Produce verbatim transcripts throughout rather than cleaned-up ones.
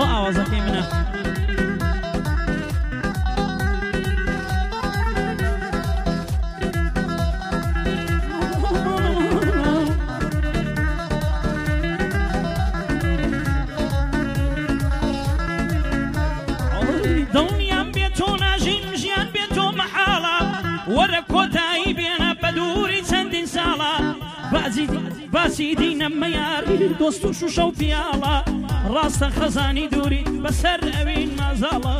ئەو ئاوازەکەی منە. دڵنیام بێت تۆ ناژین ژیان بێت تۆ مەحاڵە وەرە کۆتایی بێنە بە دووری چەندین ساڵە باسی دینە مەیاری دۆست و شوشە و پیاڵە ڕاستە خەزانی دووری بەسەر ئەوین مازاڵە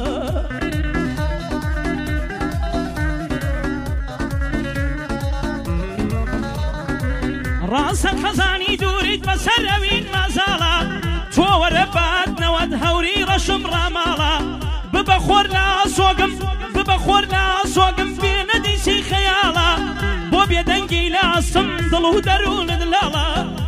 ڕاستە خەزانی دووریت بەسەر ئەوین مازاڵە تۆ وەرە بادنەوەت هەوری ڕەشم ڕاماڵە ببە خۆر لە ئاسۆگم ببە خۆر لە ئاسۆگم بێنە دیسی خەیاڵە بۆ بێدەنگی لە ئاسم دڵ و دەروونت لاڵە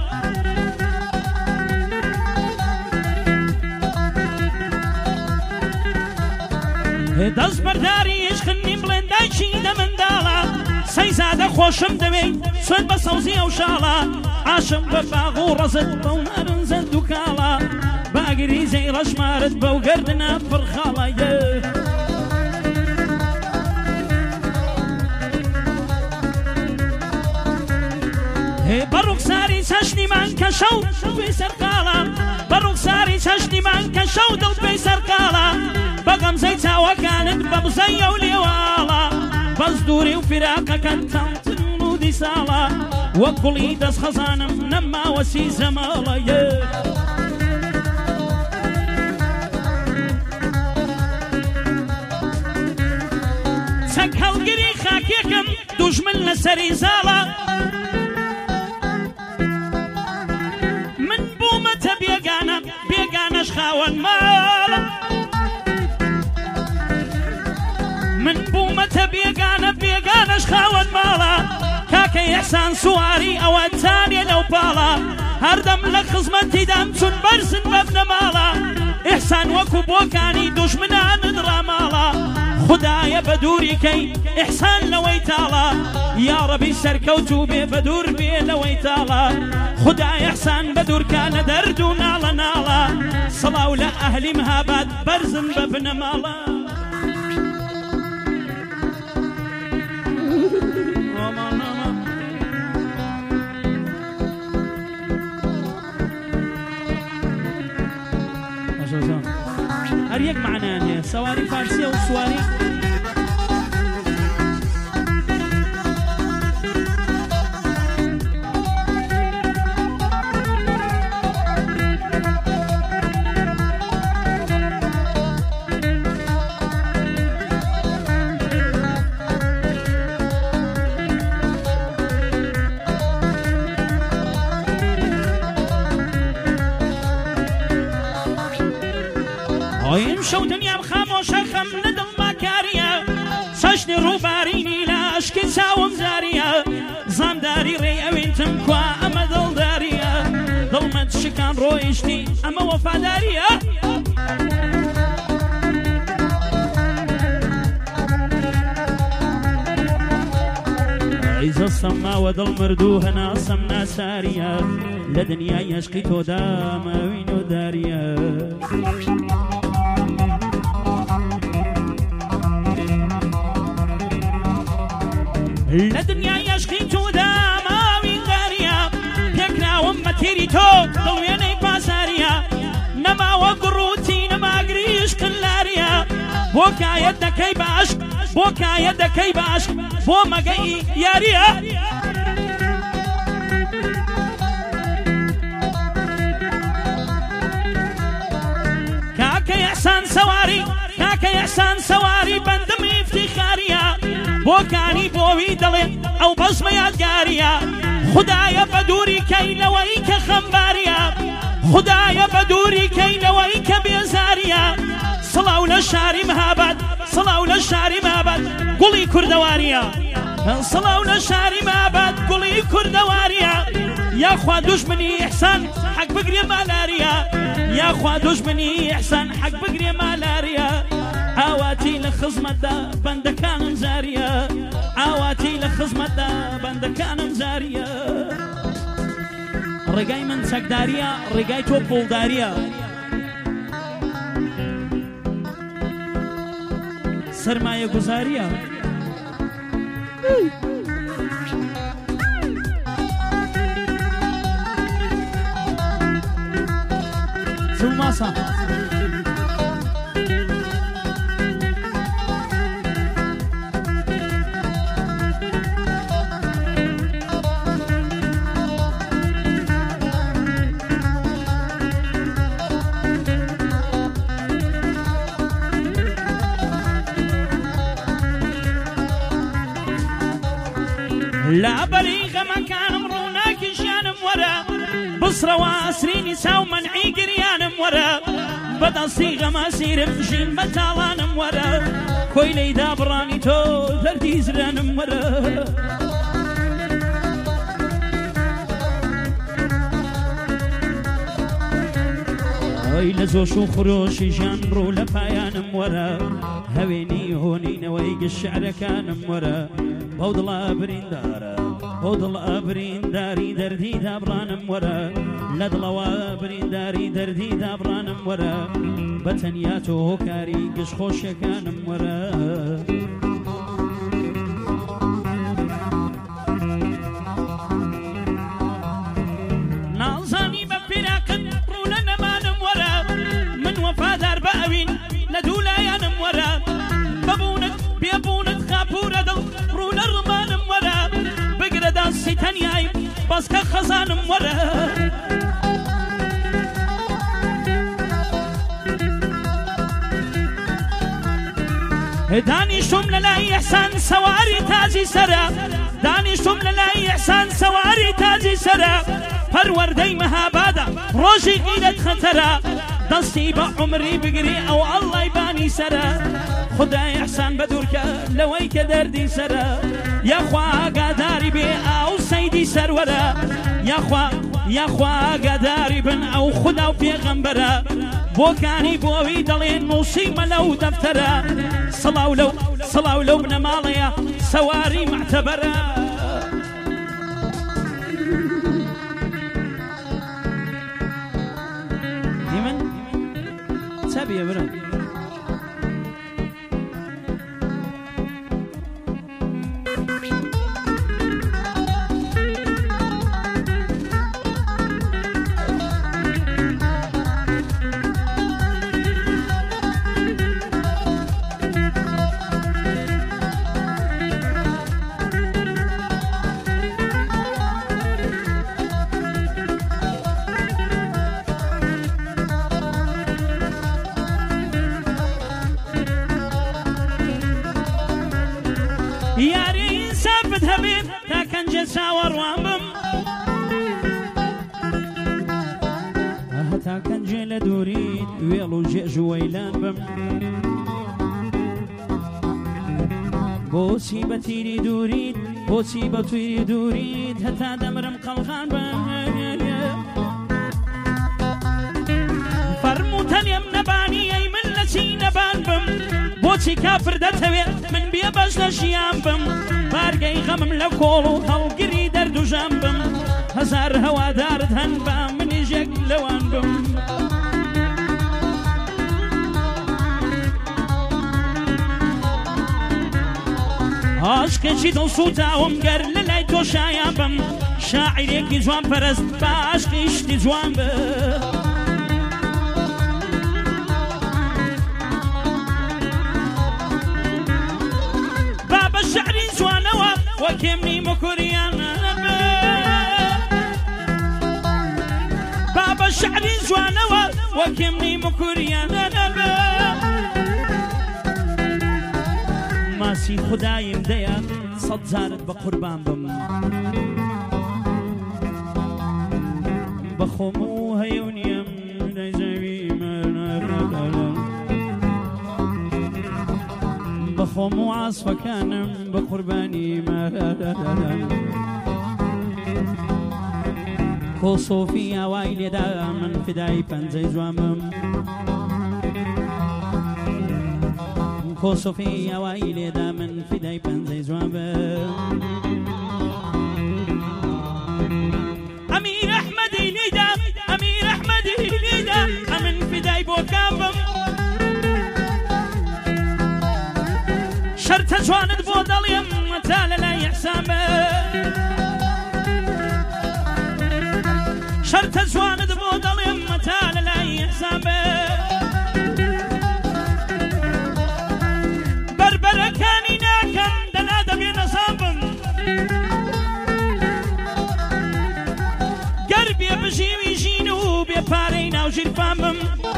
دەست بەرداری عشقنیم بڵێن دایکی لە منداڵە سەیزادە خۆشم دەوێت سوێن بە سەوزی ئەو شاڵە عاشم بە باغ و ڕەزت بەو نارنجە دووکاڵە باگریزەی ڕەشمارت بەو گەردنە پڕخاڵە بەڕوخساری چەشنیمان کە شەو پێی سەرقاڵە بەڕوخساری چەشنیمان کە شەو دڵ پێی سەرقاڵە بە غەمزەی چاوەکانت بە بزەی ئەو لێواڵە بەس دووری و فراقەکەت تەمتن و دیساڵە وەک گوڵی دەست خەزانم نەماوەسی زەماڵە چەک هەڵگری خاکێکم دوژمن لەسەری زاڵە من بوومەتە بێگانە بێگانەش خاوەن ماڵە من بوومەتە بێگانە بێگانەش خاوەن ماڵە کاکە ئیحسان سواری ئەوە تانێ لەو پاڵە هەردەم لە خزمەتیدام چون بەرزن بەبنە ماڵە ئیحسان وەکو بۆکانی دوژمنانت ڕاماڵە خدایە بە دووریکەی ئیحسان لەوەی تاڵە یا ڕەبی سەرکەوتوو بێ بە دوور بێ لەوەی تاڵە خدای ئیحسان بە دوورکە لە دەرد و ناڵە ناڵە سەڵاو لە ئەهلی مهاباد بەرزن بەبنە ماڵە هەر یەک معنایان هەیە سەواری فارسیە و سواری ئۆیم شەو دنیام خامۆشە خەم لە دڵما کاریە چەشنی ڕووبارینی لە ئەشکی چاوم زاریە زامداری ڕێی ئەوێنتم کوا ئەمە دڵداریە دڵمەت شکان ڕۆیشتی ئەمە وەفاداریە عیزەستەم ماوە دڵ مردوو هەناسەم ناساریە لە دنیای عەشقی تۆدا ماوین و داریە لە دنیای عەشقی تۆدا ماوین داریە پێکراوم بە تێری تۆ دڵوێنەی پاساریە نەماوە گڕوتی نەماگریش کلاریە بۆ کایەت دەکەی باش بۆ کایەت دەکەی باش بۆ مەگەی یاریە کاکە ئیحسان سەواری کاکە ئیحسان سەواری بەندم ئیفتیخاریە بۆکانی بۆوی دەڵێن ئەو بەزمە یادگاریە خدایە بە دووری کەی لەوەی کە خەمباریە خدایە بە دووری کەی لەوەی کە بێزاریە سڵاو لە شاری مهاباد سڵاو لە شاری مهاباد گوڵی کوردەواریە سڵاو لە شاری مهاباد گوڵی کوردەواریە یاخوا دوژمنی ئیحسان حەق بگرێ مالاریە یاخوا دوژمنی ئیحسان حەق بگرێ مالاریە ئاواتی لە خزمەتدا بەندەکانم زاریە ئاواتی لە خزمەتدا بەندەکانم زاریە ڕێگای من چەکداریە ڕێگای تۆ پۆڵداریە سرمایە گوزاریە چوو ماسە لا بريغ مكان مرونا كشان مورا بصرة واسريني ساو منعي قريان مورا بدا صيغة ما سير بجين بتالان مورا كويلي دابراني تو دردي زران مورا هاي لزوش وخروش جان رو لبايان مورا هويني هوني نويق الشعر كان مورا بودل أبرين دارا بودل أبرين داري دردي دابران مورا لدل وابرين داري دردي دابران مورا بتنياتو كاري قش خوش كان مورا نازاني بفراقن رولنا ما نمورا من وفادار بأوين لدولا يا نمورا ببونت بيبونت خابورة دل رولا رمان مورا بقرا دانسي تنياي باسكا خزان مورا داني شم للاي احسان سواري تاجي سرا داني شم للاي احسان سواري تاجي سرا فروردي مهابادا روجي قيلت خطرا دستي بعمري بقري او الله يباني سرا خداي احسان بدورك لويك دردي سرا يا خوا قداري بي او سيدي سرورا يا خوا يا خوا قداري بن او خدا في غنبرا بوكاني بوي دلين مصيبة لو دفترا صلاو لو صلاو لو ابن ماليا سواري معتبرا ديمن تابي يا برا ياري سافت هبيب تاكن جساور وامبم تاكن جيل دوريد ويلو جي جويلان بم بوسي بتيري دوريد بوسي بتيري دوريد هتا دمرم قلغان بم فرموتن يم نباني اي من لسي نبان بم بوچی کافر دەتەوێت من بێ بەش لە ژیان بم بارگەی غەمم لە کۆڵ و هەڵگری دەردوژان بم هەزار هەوادارت هەن بە منیژێک لەوان بم عاشقێکی دڵسووتاوم گەر لە لای تۆ شایان بم شاعیرێکی جوان پەرست بە عاشقی شتی جوان بم شعري جوانوا وكمني مكوريان بابا شعري جوانوا وكمني مكوريان ماسي خدايم ديا صد زارت بقربان بم بخمو هيونيم بخوم وعاصفة كانم بقرباني ما كو صوفيا وايلي دا من فداي بنزي زوامم كو صوفيا وايلي دا من فداي بنزي زوامم أمير أحمد ليدا أمير أحمد ليدا أمن فداي بوكابم جوانت بۆ دەڵێم تا لە لای ئیحسان بە شەرتە جوانت بۆ دەڵێم تا لە لای ئیحسان بە بربەرەکانی ناکەم دەنا دەبێ نەزان بم گەر بێ بژێوی ژین و بێ پارەی ناو ژیرفان بم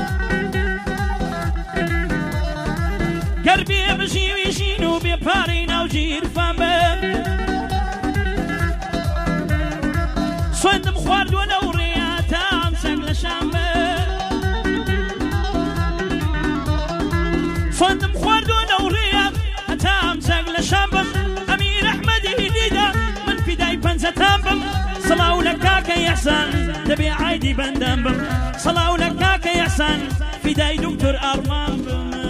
گەر بێ بژێوی ژین و بێ پارەی ناو ژیرفان بم سوێندم خواردووە لەو ڕێیا تام سەگ لە شام بە سوێندم خواردووە لەو ڕێیا هەتام سەگ لە شام بم ئەمیر ئەحمەدی دیدا من فیدای پەنجەتان بم سەڵاو لە کاکە ئیحسان دەبێ عایدی بەندەم بم سەڵاو لە کاکە ئیحسان فیدای دکتۆر ئاڕمان بم